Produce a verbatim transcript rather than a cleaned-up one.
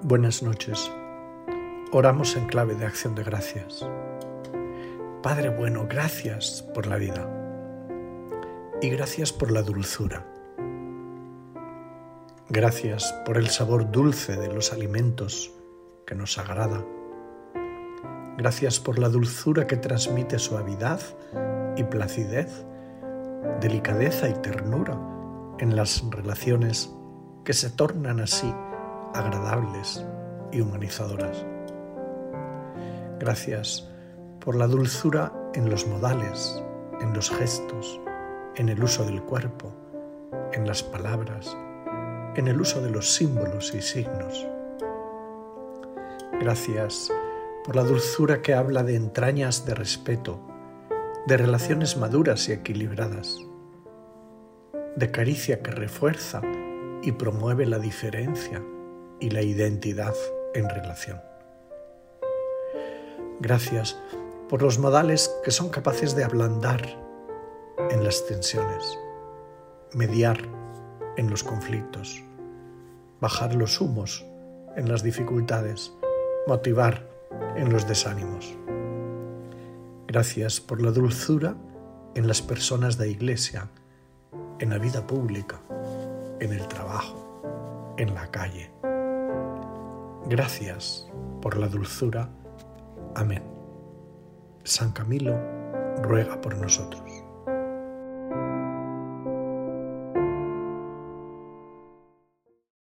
Buenas noches. Oramos en clave de acción de gracias. Padre bueno, gracias por la vida y gracias por la dulzura. Gracias por el sabor dulce de los alimentos que nos agrada. Gracias por la dulzura que transmite suavidad y placidez, delicadeza y ternura en las relaciones que se tornan así agradables y humanizadoras. Gracias por la dulzura en los modales, en los gestos, en el uso del cuerpo, en las palabras, en el uso de los símbolos y signos. Gracias por la dulzura que habla de entrañas de respeto, de relaciones maduras y equilibradas, de caricia que refuerza y promueve la diferencia y la identidad en relación. Gracias por los modales que son capaces de ablandar en las tensiones, mediar en los conflictos, bajar los humos en las dificultades, motivar en los desánimos. Gracias por la dulzura en las personas de Iglesia, en la vida pública, en el trabajo, en la calle. Gracias por la dulzura. Amén. San Camilo ruega por nosotros.